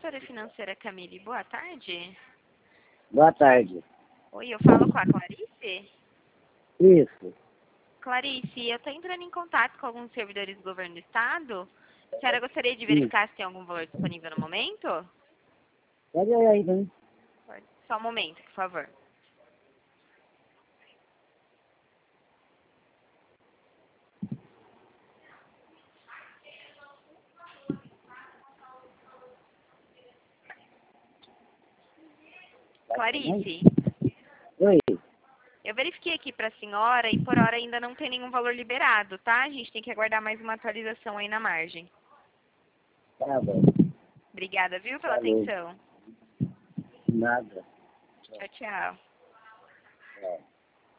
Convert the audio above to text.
gestora financeira Camille, boa tarde. Boa tarde. Oi, eu falo com a Clarice? Isso. Clarice, eu estou entrando em contato com alguns servidores do governo do estado. A senhora gostaria de verificar se tem algum valor disponível no momento? Pode olhar aí, né? Só um momento, por favor. Clarice, Oi. eu verifiquei aqui para a senhora e por hora ainda não tem nenhum valor liberado, tá? A gente tem que aguardar mais uma atualização aí na margem. Tá bom. Obrigada, viu, pela Falou. atenção. Nada. Tchau, tchau.